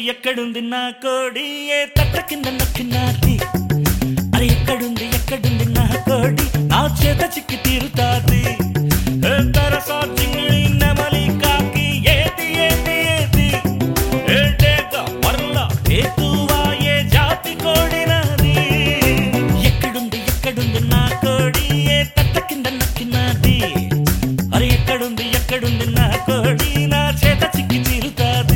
ఎక్కడుంది నా కోడి ఏ తట్ట కింద నక్కినాది అరే ఎక్కడుంది నా కోడి నా చేత చిక్కి తీరుతాది తరసా చింగిడి నెమలి కాకి ఏది ఏది ఏది ఏటేక మరల ఏతువా ఏ జాతి కోడి నాది ఎక్కడుంది నా కోడి ఏ తట్ట కింద నక్కినాది అరే ఎక్కడుంది నా కోడి నా చేత చిక్కి తీరుతాది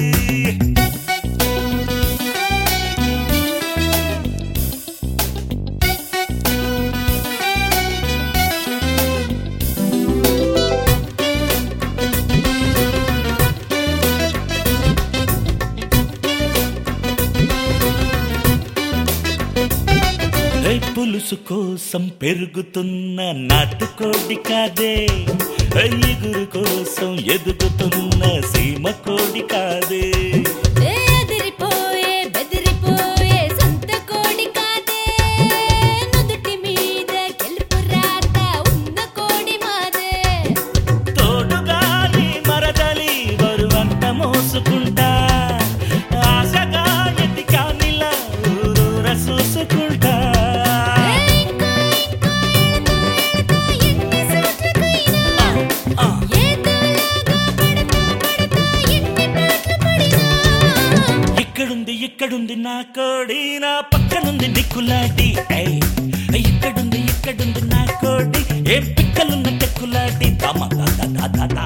పులుసు కోసం పెరుగుతున్న నాటుకోడి కాదే ఎగురు కోసం ఎదుగుతున్న సీమ కోడి కాదే తోడుగాలి మరదలి బరువంత మోసుకుంటా ఆశగా ఎతికానిలా ఊరూర చూసుకుంటా ఇక్కడుంది నా కోడి నా పక్కనుంది నిక్కులాడి ఇక్కడుంది నా కోడి ఏం పిక్కలున్న టెక్కులాడి దామా దా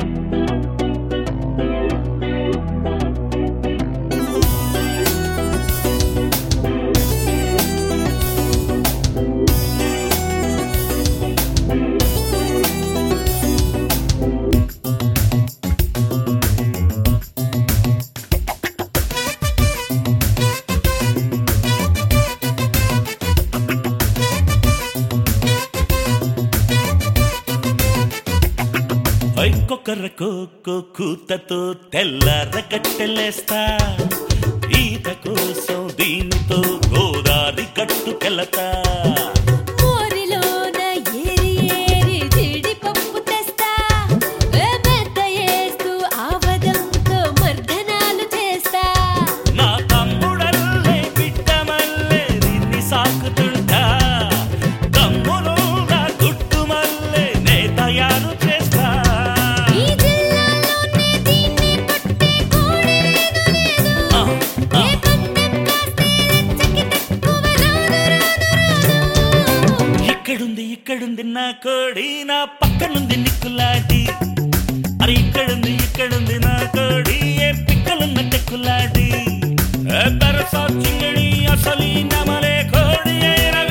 కొకరకో కూతతో తెల్లర కట్టెలేస్తా ఈత కోసం దీనితో గోదారి కట్టుకెళతా నా తమ్ముడల్లే బిడ్డమల్లే నిన్ని సాకుతుంటా తమ్ముడు నా గుట్టు మల్లే నే తయారు చేస్తా ఇక్కడుంది నా కోడి నా పక్కనుంది నిక్కులాడి అరే ఇక్కడుంది నా కోడి ఏ పిక్కలున్న టెక్కులాడి తరసా చింగిడి అసలు నమలే కోడి అయిన